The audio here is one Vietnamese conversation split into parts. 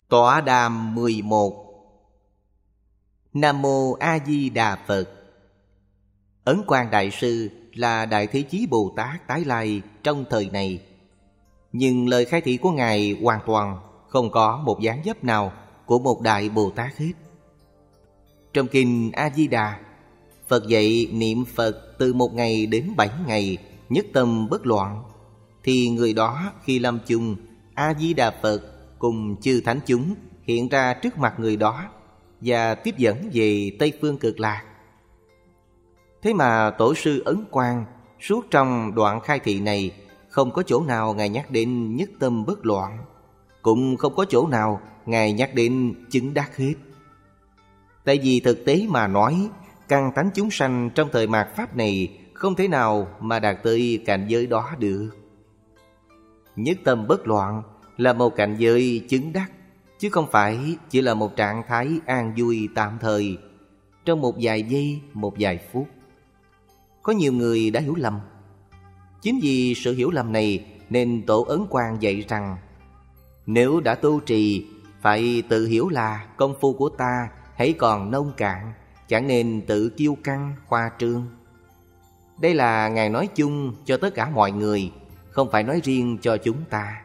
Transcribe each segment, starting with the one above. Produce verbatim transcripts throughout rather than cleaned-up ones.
Tọa đàm mười một. Nam Mô A Di Đà Phật. Ấn Quang Đại Sư là Đại Thế Chí Bồ Tát tái lai trong thời này, nhưng lời khai thị của Ngài hoàn toàn không có một dáng dấp nào của một Đại Bồ Tát hết. Trong Kinh A Di Đà, Phật dạy niệm Phật từ một ngày đến bảy ngày, nhất tâm bất loạn, thì người đó khi lâm chung, A Di Đà Phật cùng chư thánh chúng hiện ra trước mặt người đó và tiếp dẫn về Tây Phương Cực Lạc. Thế mà Tổ sư Ấn Quang suốt trong đoạn khai thị này không có chỗ nào Ngài nhắc đến nhất tâm bất loạn, cũng không có chỗ nào Ngài nhắc đến chứng đắc hết. Tại vì thực tế mà nói, căn tánh chúng sanh trong thời mạt Pháp này không thể nào mà đạt tới cảnh giới đó được. Nhất tâm bất loạn là một cảnh giới chứng đắc, chứ không phải chỉ là một trạng thái an vui tạm thời, trong một vài giây, một vài phút. Có nhiều người đã hiểu lầm. Chính vì sự hiểu lầm này nên Tổ Ấn Quang dạy rằng, nếu đã tu trì, phải tự hiểu là công phu của ta hãy còn nông cạn, chẳng nên tự kiêu căng, khoa trương. Đây là Ngài nói chung cho tất cả mọi người, không phải nói riêng cho chúng ta.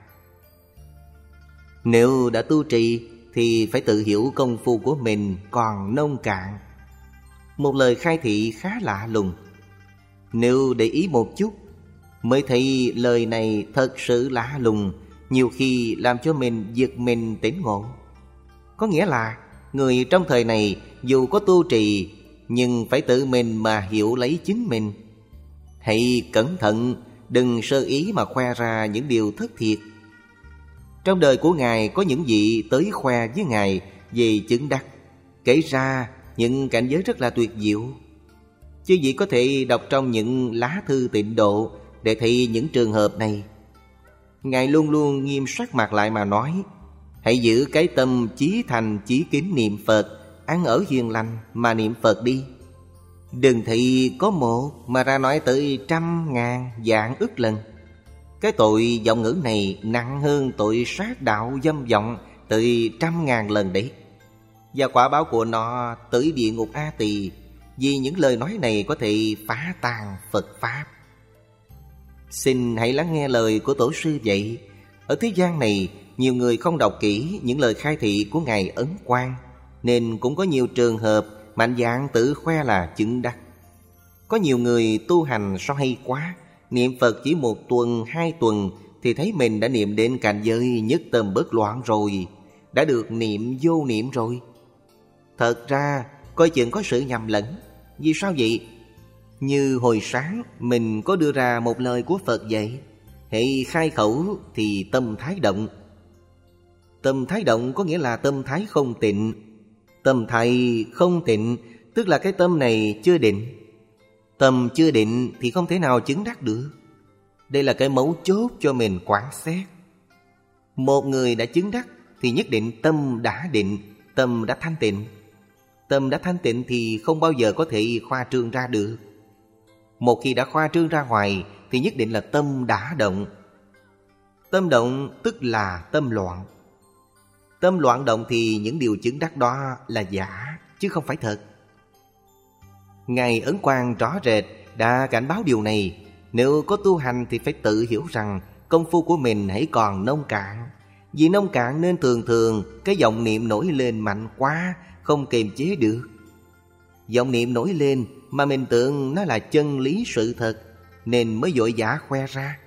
Nếu đã tu trì thì phải tự hiểu công phu của mình còn nông cạn. Một lời khai thị khá lạ lùng. Nếu để ý một chút mới thấy lời này thật sự lạ lùng, nhiều khi làm cho mình giật mình tỉnh ngộ. Có nghĩa là người trong thời này dù có tu trì, nhưng phải tự mình mà hiểu lấy chính mình. Hãy cẩn thận, đừng sơ ý mà khoe ra những điều thất thiệt. Trong đời của Ngài có những vị tới khoe với Ngài về chứng đắc, kể ra những cảnh giới rất là tuyệt diệu. Chứ vị có thể đọc trong những lá thư tịnh độ để thấy những trường hợp này. Ngài luôn luôn nghiêm sắc mặt lại mà nói, hãy giữ cái tâm chí thành chí kính niệm Phật, ăn ở hiền lành mà niệm Phật đi. Đừng thị có một mà ra nói tới trăm ngàn vạn ức lần. Cái tội vọng ngữ này nặng hơn tội sát đạo dâm vọng tới trăm ngàn lần đấy. Và quả báo của nó tới địa ngục A Tỳ, vì những lời nói này có thể phá tan Phật Pháp. Xin hãy lắng nghe lời của Tổ sư vậy. Ở thế gian này, nhiều người không đọc kỹ những lời khai thị của Ngài Ấn Quang, nên cũng có nhiều trường hợp mạnh dạn tự khoe là chứng đắc. Có nhiều người tu hành sao hay quá, niệm Phật chỉ một tuần, hai tuần thì thấy mình đã niệm đến cảnh giới nhất tâm bất loạn rồi, đã được niệm vô niệm rồi. Thật ra coi chừng có sự nhầm lẫn. Vì sao vậy? Như hồi sáng mình có đưa ra một lời của Phật dạy, hãy khai khẩu thì tâm thái động. Tâm thái động có nghĩa là tâm thái không tịnh. Tâm thái không tịnh tức là cái tâm này chưa định. Tâm chưa định thì không thể nào chứng đắc được. Đây là cái mấu chốt cho mình quán xét. Một người đã chứng đắc thì nhất định tâm đã định, tâm đã thanh tịnh. Tâm đã thanh tịnh thì không bao giờ có thể khoa trương ra được. Một khi đã khoa trương ra ngoài thì nhất định là tâm đã động. Tâm động tức là tâm loạn. Tâm loạn động thì những điều chứng đắc đó là giả, chứ không phải thật. Ngài Ấn Quang rõ rệt đã cảnh báo điều này. Nếu có tu hành thì phải tự hiểu rằng công phu của mình hãy còn nông cạn. Vì nông cạn nên thường thường cái vọng niệm nổi lên mạnh quá, không kiềm chế được. Vọng niệm nổi lên mà mình tưởng nó là chân lý sự thật, nên mới vội vã khoe ra.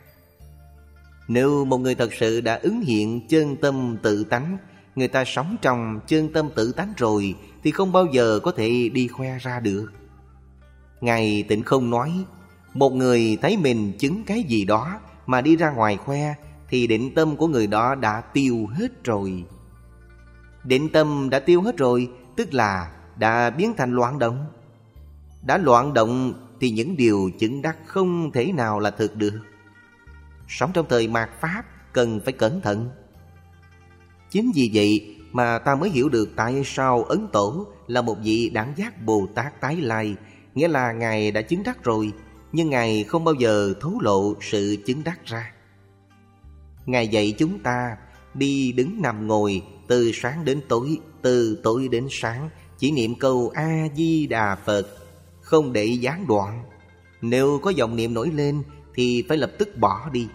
Nếu một người thật sự đã ứng hiện chân tâm tự tánh, người ta sống trong chân tâm tự tánh rồi, thì không bao giờ có thể đi khoe ra được. Ngài Tịnh Không nói, một người thấy mình chứng cái gì đó mà đi ra ngoài khoe, thì định tâm của người đó đã tiêu hết rồi. Định tâm đã tiêu hết rồi tức là đã biến thành loạn động. Đã loạn động thì những điều chứng đắc không thể nào là thực được. Sống trong thời mạt Pháp cần phải cẩn thận. Chính vì vậy mà ta mới hiểu được tại sao Ấn Tổ là một vị đẳng giác Bồ Tát tái lai. Nghĩa là Ngài đã chứng đắc rồi, nhưng Ngài không bao giờ thấu lộ sự chứng đắc ra. Ngài dạy chúng ta đi đứng nằm ngồi, từ sáng đến tối, từ tối đến sáng, chỉ niệm câu A-di-đà Phật, không để gián đoạn. Nếu có vọng niệm nổi lên thì phải lập tức bỏ đi.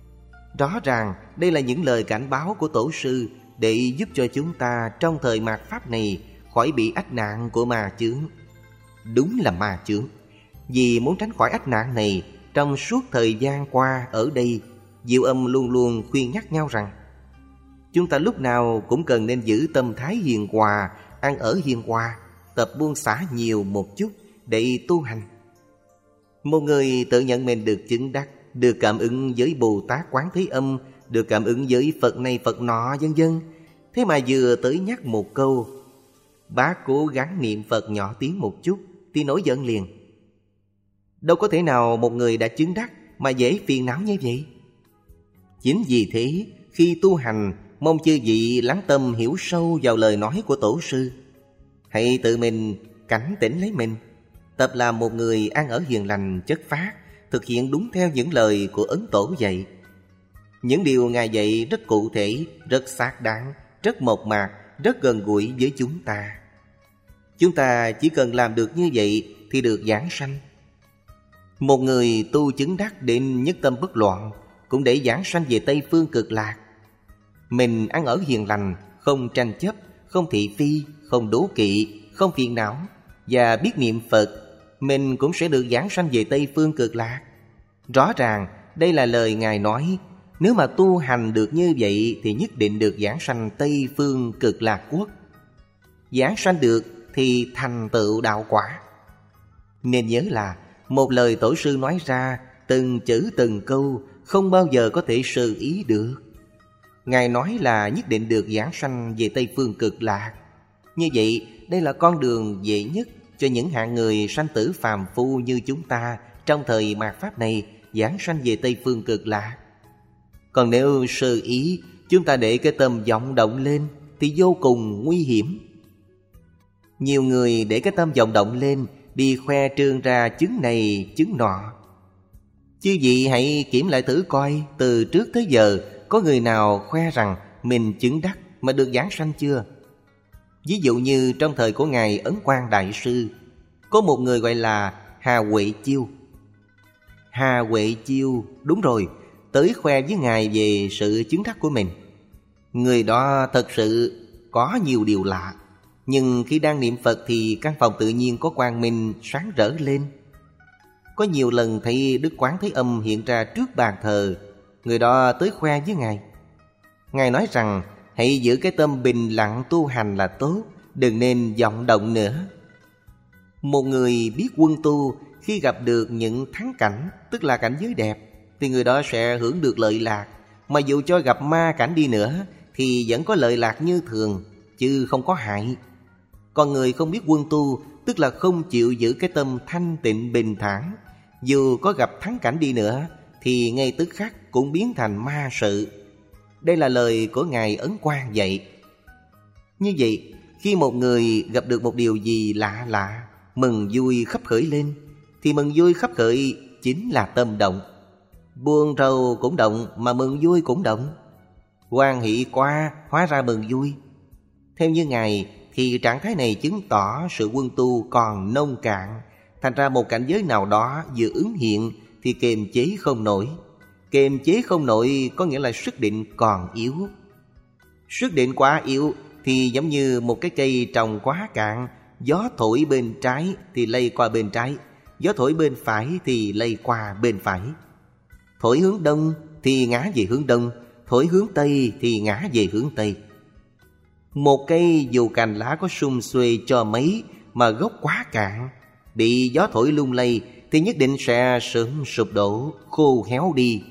Rõ ràng đây là những lời cảnh báo của Tổ sư để giúp cho chúng ta trong thời mạt Pháp này khỏi bị ách nạn của ma chướng. Đúng là ma chướng. Vì muốn tránh khỏi ách nạn này, trong suốt thời gian qua ở đây, Diệu Âm luôn luôn khuyên nhắc nhau rằng chúng ta lúc nào cũng cần nên giữ tâm thái hiền hòa, ăn ở hiền hòa, tập buông xả nhiều một chút để tu hành. Một người tự nhận mình được chứng đắc, được cảm ứng với Bồ Tát Quán Thế Âm, được cảm ứng với Phật này Phật nọ vân vân. Thế mà vừa tới nhắc một câu, bác cố gắng niệm Phật nhỏ tiếng một chút thì nổi giận liền. Đâu có thể nào một người đã chứng đắc mà dễ phiền não như vậy. Chính vì thế, khi tu hành, mong chư vị lắng tâm hiểu sâu vào lời nói của Tổ sư. Hãy tự mình cảnh tỉnh lấy mình, tập làm một người ăn ở hiền lành chất phác, thực hiện đúng theo những lời của Ấn Tổ dạy. Những điều Ngài dạy rất cụ thể, rất xác đáng, rất mộc mạc, rất gần gũi với chúng ta. Chúng ta chỉ cần làm được như vậy thì được giảng sanh. Một người tu chứng đắc đến nhất tâm bất loạn cũng để giảng sanh về Tây Phương Cực Lạc. Mình ăn ở hiền lành, không tranh chấp, không thị phi, không đố kỵ, không phiền não và biết niệm Phật, mình cũng sẽ được giảng sanh về Tây Phương Cực Lạc. Rõ ràng đây là lời Ngài nói, nếu mà tu hành được như vậy thì nhất định được giảng sanh Tây Phương Cực Lạc Quốc. Giảng sanh được thì thành tựu đạo quả. Nên nhớ là một lời Tổ sư nói ra, từng chữ từng câu không bao giờ có thể sơ ý được. Ngài nói là nhất định được giảng sanh về Tây Phương Cực Lạc. Như vậy, đây là con đường dễ nhất cho những hạng người sanh tử phàm phu như chúng ta trong thời mạt Pháp này giảng sanh về Tây Phương Cực Lạc. Còn nếu sơ ý, chúng ta để cái tâm vọng động lên thì vô cùng nguy hiểm. Nhiều người để cái tâm vọng động lên, đi khoe trương ra chứng này chứng nọ. Chư vị hãy kiểm lại thử coi, từ trước tới giờ có người nào khoe rằng mình chứng đắc mà được giảng sanh chưa? Ví dụ như trong thời của Ngài Ấn Quang Đại Sư, có một người gọi là Hà Huệ Chiêu. Hà Huệ Chiêu, đúng rồi, tới khoe với Ngài về sự chứng đắc của mình. Người đó thật sự có nhiều điều lạ, nhưng khi đang niệm Phật thì căn phòng tự nhiên có quang minh sáng rỡ lên. Có nhiều lần thấy Đức Quán Thế Âm hiện ra trước bàn thờ, người đó tới khoe với Ngài. Ngài nói rằng hãy giữ cái tâm bình lặng tu hành là tốt, đừng nên vọng động nữa. Một người biết quân tu khi gặp được những thắng cảnh, tức là cảnh giới đẹp, thì người đó sẽ hưởng được lợi lạc. Mà dù cho gặp ma cảnh đi nữa thì vẫn có lợi lạc như thường, chứ không có hại. Còn người không biết quân tu, tức là không chịu giữ cái tâm thanh tịnh bình thản, dù có gặp thắng cảnh đi nữa thì ngay tức khắc cũng biến thành ma sự. Đây là lời của Ngài Ấn Quang dạy. Như vậy, khi một người gặp được một điều gì lạ lạ, mừng vui khấp khởi lên, thì mừng vui khấp khởi chính là tâm động. Buồn rầu cũng động, mà mừng vui cũng động. Hoan hỷ qua hóa ra mừng vui. Theo như Ngài thì trạng thái này chứng tỏ sự quân tu còn nông cạn. Thành ra một cảnh giới nào đó vừa ứng hiện thì kiềm chế không nổi. Kiềm chế không nổi có nghĩa là sức định còn yếu. Sức định quá yếu thì giống như một cái cây trồng quá cạn, gió thổi bên trái thì lây qua bên trái, gió thổi bên phải thì lây qua bên phải. Thổi hướng đông thì ngã về hướng đông, thổi hướng tây thì ngã về hướng tây. Một cây dù cành lá có sum xuê cho mấy mà gốc quá cạn, bị gió thổi lung lay thì nhất định sẽ sớm sụp đổ, khô héo đi.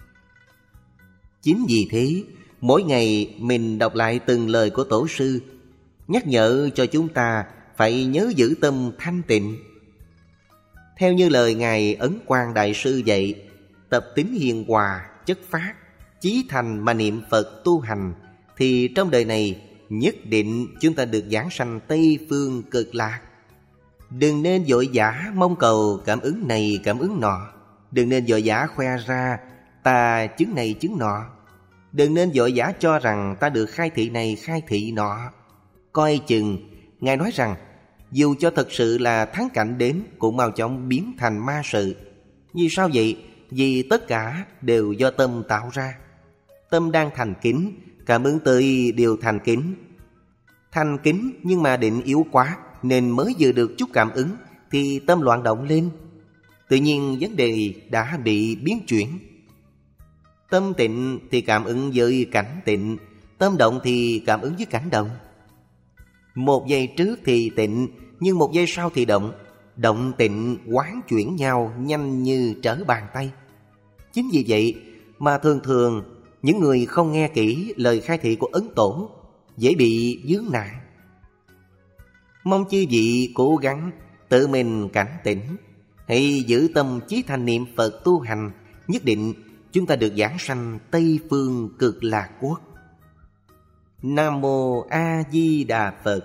Chính vì thế, mỗi ngày mình đọc lại từng lời của Tổ sư, nhắc nhở cho chúng ta phải nhớ giữ tâm thanh tịnh. Theo như lời Ngài Ấn Quang Đại Sư dạy, tập tính hiền hòa, chất phác, chí thành mà niệm Phật tu hành, thì trong đời này nhất định chúng ta được giảng sanh Tây Phương Cực Lạc. Đừng nên vội vã mong cầu cảm ứng này cảm ứng nọ. Đừng nên vội vã khoe ra ta chứng này chứng nọ. Đừng nên vội vã cho rằng ta được khai thị này khai thị nọ. Coi chừng, Ngài nói rằng dù cho thật sự là thắng cảnh đến cũng mau chóng biến thành ma sự. Vì sao vậy? Vì tất cả đều do tâm tạo ra. Tâm đang thành kính, cảm ứng tới điều thành kính. Thành kính nhưng mà định yếu quá, nên mới vừa được chút cảm ứng thì tâm loạn động lên. Tự nhiên vấn đề đã bị biến chuyển. Tâm tịnh thì cảm ứng với cảnh tịnh, tâm động thì cảm ứng với cảnh động. Một giây trước thì tịnh, nhưng một giây sau thì động. Động tịnh hoán chuyển nhau nhanh như trở bàn tay. Chính vì vậy mà thường thường những người không nghe kỹ lời khai thị của Ấn Tổ dễ bị vướng nạn. Mong chư vị cố gắng tự mình cảnh tỉnh, hãy giữ tâm chí thành niệm Phật tu hành, nhất định chúng ta được giảng sanh Tây Phương Cực Lạc Quốc. Nam Mô A Di Đà Phật.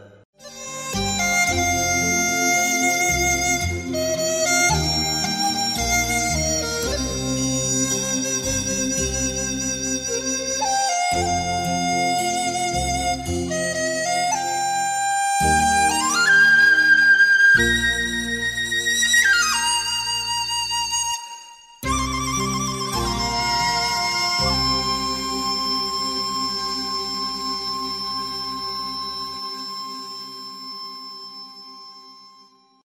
Thank you.